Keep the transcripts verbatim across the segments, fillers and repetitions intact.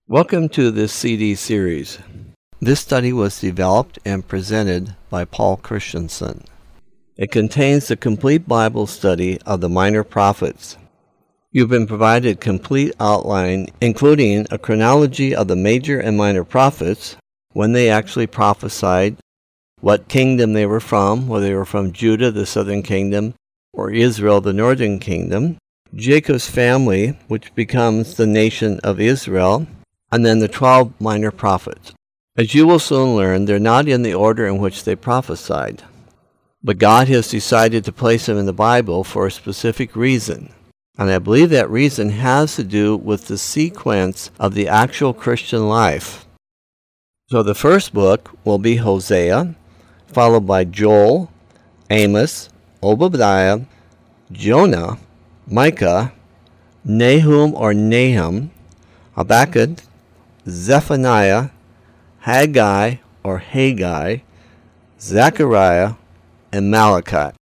Welcome to this C D series. This study was developed and presented by Paul Christensen. It contains the complete Bible study of the minor prophets. You've been provided a complete outline, including a chronology of the major and minor prophets, when they actually prophesied, what kingdom they were from, whether they were from Judah, the southern kingdom, or Israel, the northern kingdom, Jacob's family, which becomes the nation of Israel, and then the twelve minor prophets. As you will soon learn, they're not in the order in which they prophesied. But God has decided to place them in the Bible for a specific reason. And I believe that reason has to do with the sequence of the actual Christian life. So the first book will be Hosea, followed by Joel, Amos, Obadiah, Jonah, Micah, Nahum or Nahum, Habakkuk, Zephaniah, Haggai or Haggai, Zechariah, and Malachi.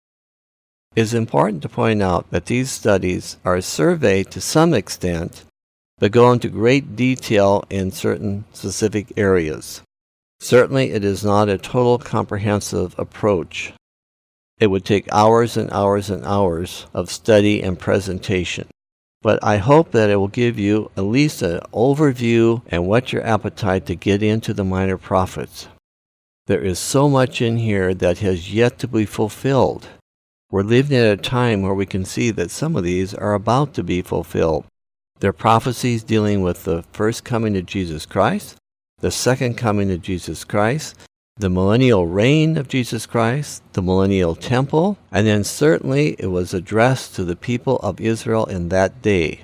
It is important to point out that these studies are a survey to some extent, but go into great detail in certain specific areas. Certainly it is not a total comprehensive approach. It would take hours and hours and hours of study and presentation. But I hope that it will give you at least an overview and whet your appetite to get into the minor prophets. There is so much in here that has yet to be fulfilled. We're living at a time where we can see that some of these are about to be fulfilled. They're prophecies dealing with the first coming of Jesus Christ, the second coming of Jesus Christ, the millennial reign of Jesus Christ, the millennial temple, and then certainly it was addressed to the people of Israel in that day.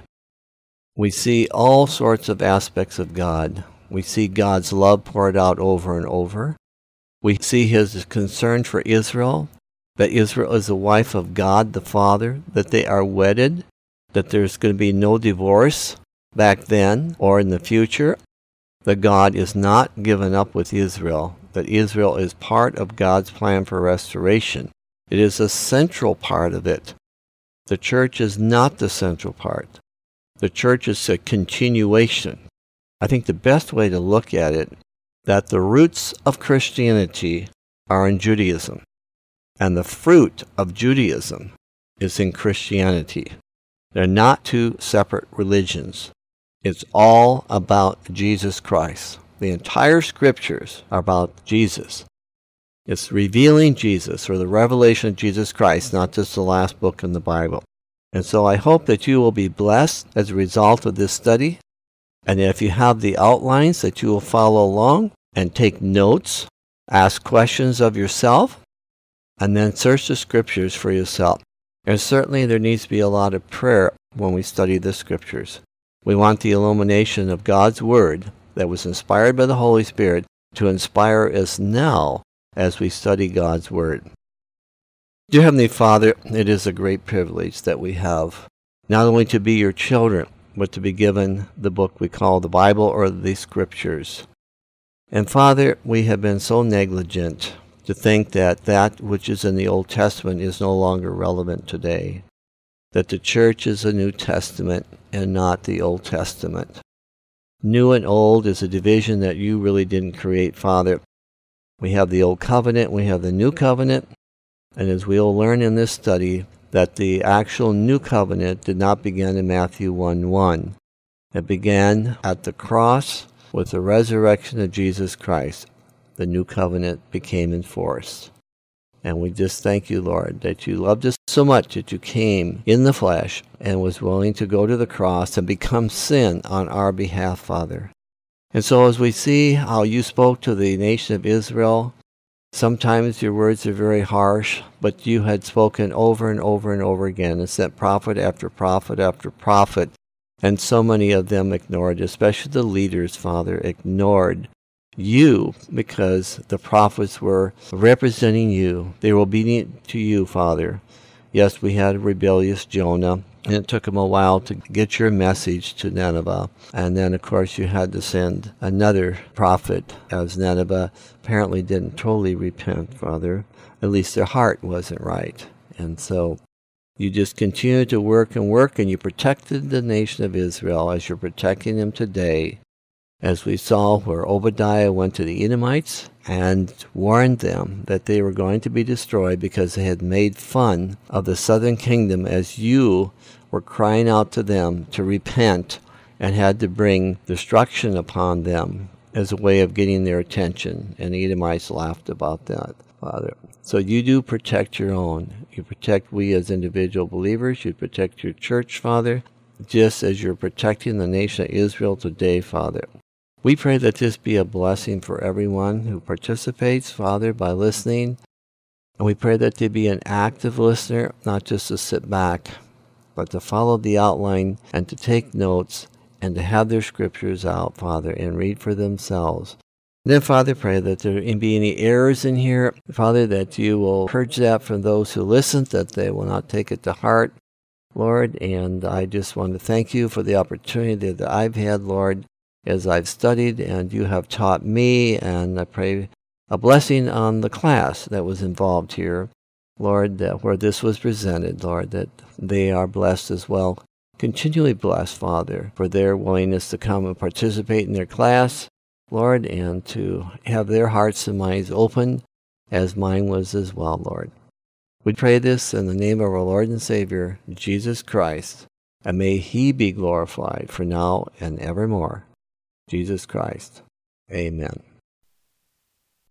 We see all sorts of aspects of God. We see God's love poured out over and over. We see his concern for Israel, that Israel is the wife of God the Father, that they are wedded, that there's going to be no divorce back then or in the future, that God is not given up with Israel, that Israel is part of God's plan for restoration. It is a central part of it. The church is not the central part. The church is a continuation. I think the best way to look at it, that the roots of Christianity are in Judaism, and the fruit of Judaism is in Christianity. They're not two separate religions. It's all about Jesus Christ. The entire scriptures are about Jesus. It's revealing Jesus, or the revelation of Jesus Christ, not just the last book in the Bible. And so I hope that you will be blessed as a result of this study. And if you have the outlines, that you will follow along and take notes, ask questions of yourself, and then search the scriptures for yourself. And certainly there needs to be a lot of prayer when we study the scriptures. We want the illumination of God's Word that was inspired by the Holy Spirit to inspire us now as we study God's Word. Dear Heavenly Father, it is a great privilege that we have not only to be your children, but to be given the book we call the Bible or the Scriptures. And Father, we have been so negligent to think that that which is in the Old Testament is no longer relevant today, that the church is a New Testament and not the Old Testament. New and old is a division that you really didn't create, Father. We have the Old Covenant, we have the New Covenant, and as we'll learn in this study, that the actual New Covenant did not begin in Matthew one one. It began at the cross with the resurrection of Jesus Christ. The New Covenant became in force. And we just thank you, Lord, that you loved us so much that you came in the flesh and was willing to go to the cross and become sin on our behalf, Father. And so as we see how you spoke to the nation of Israel, sometimes your words are very harsh, but you had spoken over and over and over again and sent prophet after prophet after prophet, and so many of them ignored, especially the leaders, Father, ignored you, because the prophets were representing you. They were obedient to you, Father. Yes, we had a rebellious Jonah, and it took him a while to get your message to Nineveh. And then, of course, you had to send another prophet, as Nineveh apparently didn't totally repent, Father. At least their heart wasn't right. And so you just continued to work and work, and you protected the nation of Israel as you're protecting them today. as we saw where Obadiah went to the Edomites and warned them that they were going to be destroyed because they had made fun of the southern kingdom as you were crying out to them to repent and had to bring destruction upon them as a way of getting their attention. And the Edomites laughed about that, Father. So you do protect your own. You protect we as individual believers. You protect your church, Father, just as you're protecting the nation of Israel today, Father. We pray that this be a blessing for everyone who participates, Father, by listening. And we pray that they be an active listener, not just to sit back, but to follow the outline and to take notes and to have their scriptures out, Father, and read for themselves. Then, Father, pray that there be any errors in here, Father, that you will purge that from those who listen, that they will not take it to heart, Lord. And I just want to thank you for the opportunity that I've had, Lord, as I've studied and you have taught me, and I pray a blessing on the class that was involved here, Lord, that where this was presented, Lord, that they are blessed as well. Continually blessed, Father, for their willingness to come and participate in their class, Lord, and to have their hearts and minds open as mine was as well, Lord. We pray this in the name of our Lord and Savior, Jesus Christ, and may he be glorified for now and evermore. Jesus Christ. Amen.